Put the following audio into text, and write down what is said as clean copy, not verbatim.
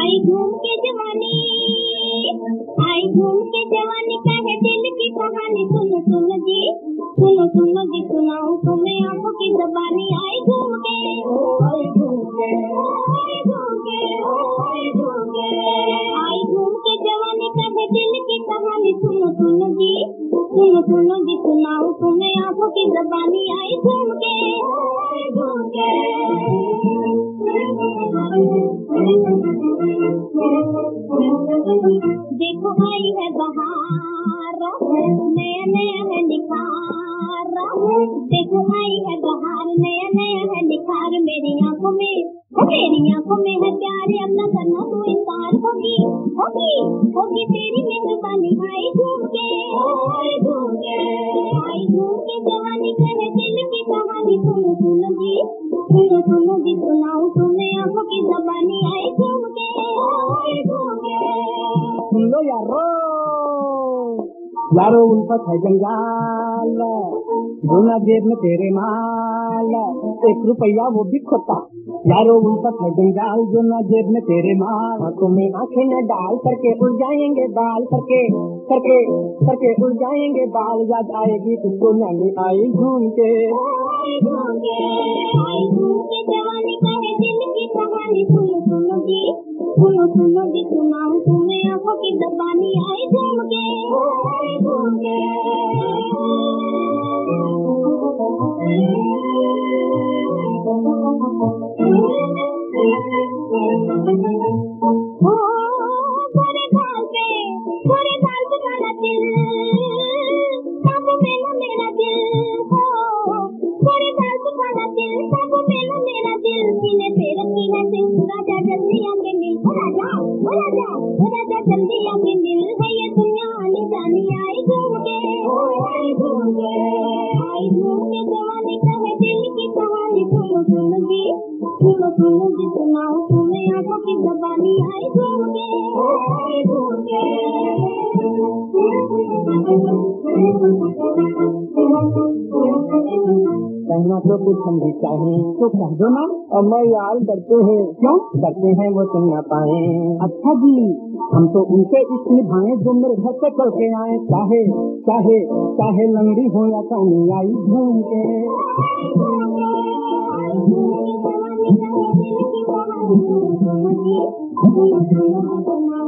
आई घूम के जवानी, आई घूम के जवानी कहे दिल की कहानी। सुनो सुनो जी, सुनो सुनो जी, सुनाऊं तुम्हें आंखों की ज़बानी। आई घूम के, आई घूम के, आई घूम के, आई घूम के, आई घूम के जवानी कहे दिल की कहानी। सुनो सुनो जी, सुनो सुनो जी, सुनाऊं तुम्हें आंखों की ज़बानी। आई घूम के, आई घूम के। देखो आई है बहार, नया नया है निखार। देखो आई है बहार, नया नया है निखार। मेरी आंखों में, मेरी आंखों में है प्यार। अब न करना तू इंकार, होगी होगी होगी तेरी मेहरबानी। आई घूम के, आई घूम के, आई घूम के जवानी कहे दिल की कहानी। सुनो सुनो जी, सुनो सुनो जी, सुनाऊं तुम्हें आंखों की ज़बानी। आई घूम के, आई घूम के। सुन लो यारो, यारो उल्फत है जंजाल, दोना जेब में तेरे माल, 1 रुपया वो भी खोता। यारो उल्फत है जंजाल, दोना जेब में तेरे माल। आंखों में आंखें न डाल, करके उड़ जाएंगे बाल, करके करके करके उड़ जाएंगे बाल। याद आएगी तुझको नानी आई घूम के, आई घूम के, आई घूम के जवानी कहे दिल की कहानी। सुनो सुनो जी, सुनो सुनो जी, सुनाऊं तुम्हें आंखों की ज़बानी। आई घूम के, आई घूम के। ओ गोरे गाल पे काला तिल, काबू में न मेरा दिल। हो गोरे गाल पे काला तिल, काबू में न मेरा दिल। सीने पे रखी है दिल, राजा जल्दी आके मिल। ओ राजा, ओ राजा, ओ राजा जल्दी आके मिल। है ये दुनिया आनी जानी। आई घूम के, आई घूम के, आई घूम के जवानी कहे दिल की कहानी। सुनो सुनो जी, सुनो सुनो जी, सुनाऊं तुम्हें आंखों की ज़बानी। आई घूम के, आई घूम के। कहना तो कुछ समझी चाहे तो कह दो ना। अम्मा यार डरते हैं, क्यों डरते हैं वो सुन न पाए। अच्छा जी, हम तो उनसे इस निभाए जो मेरे घर से चल के आए। चाहे चाहे चाहे लंगड़ी हो या कानी। आई घूम के, आई घूम के जवानी कहे दिल की कहानी। सुनो सुनो जी, सुनो सुनो जी,